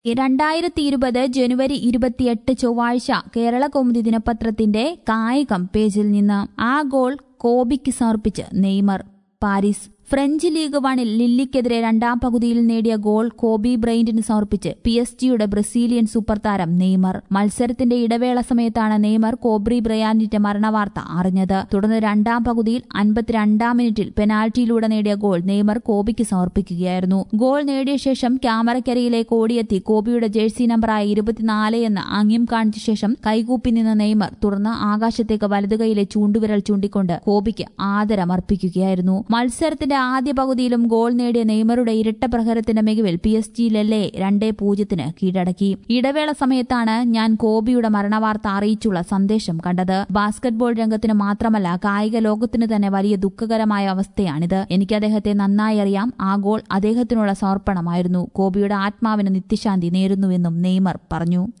2020 ജനുവരി 28 ചൊവ്വാഴ്ച കേരളകൗമുദി ദിനപത്രത്തിന്റെ കായികം പേജിൽ നിന്ന് ആ ഗോൾ കോബിക്ക് സമർപ്പിച്ച് നെയ്മർ. പാരീസ്. ഫ്രഞ്ച് ലീഗ് 1-ൽ ലില്ലിക്കെതിരെ രണ്ടാം പകുതിയിൽ നേടിയ ഗോൾ കോബി ബ്രയന്റിന് സമർപ്പിച്ച് PSG-യുടെ ബ്രസീലിയൻ സൂപ്പർ താരം നെയ്മർ. മത്സരത്തിന്റെ ഇടവേള സമയത്താണ് നെയ്മർ കോബി ബ്രയാന്റിന്റെ മരണവാർത്ത അറിഞ്ഞത്. തുടർന്ന് രണ്ടാം പകുതിയിൽ 52-ാം മിനിറ്റിൽ പെനാൽറ്റിയിലൂടെ നേടിയ ഗോൾ നെയ്മർ കോബിക്ക് സമർപ്പിക്കുകയായിരുന്നു. ഗോൾ നേടിയ ശേഷം ക്യാമറയ്ക്കരികിലേക്ക് ഓടിയെത്തി കോബിയുടെ ജേഴ്സി നമ്പറായ 24 എന്ന് ആംഗ്യം കാണിച്ച ശേഷം കൈകൂപ്പി നിന്ന നെയ്മർ തുടർന്ന് ആകാശത്തേക്ക് വലതുകൈയിലെ ചൂണ്ടുവിരൽ ചൂണ്ടിക്കൊണ്ട് കോബിക്ക് ആദരമർപ്പിക്കുകയായിരുന്നു. മത്സരത്തിന്റെ ആദ്യ പകുതിയിലും ഗോൾ നേടിയ നെയ്മറുടെ ഇരട്ട പ്രഹരത്തിന്റെ മികവിൽ PSG ലെല്ലെ 2-0 കീഴടക്കി. ഇടവേള സമയത്താണ് ഞാൻ കോബിയുടെ മരണവാർത്ത അറിയിച്ചുള്ള സന്ദേശം കണ്ടത്. ബാസ്കറ്റ്ബോൾ രംഗത്തിന് മാത്രമല്ല കായിക ലോകത്തിന് തന്നെ വലിയ ദുഃഖകരമായ അവസ്ഥയാണിത്. എനിക്ക് അദ്ദേഹത്തെ നന്നായി അറിയാം. ആ ഗോൾ അദ്ദേഹത്തിനുള്ള സമർപ്പണമായിരുന്നു. കോബിയുടെ ആത്മാവിന് നിത്യശാന്തി നേരുന്നുവെന്നും നെയ്മർ പറഞ്ഞു.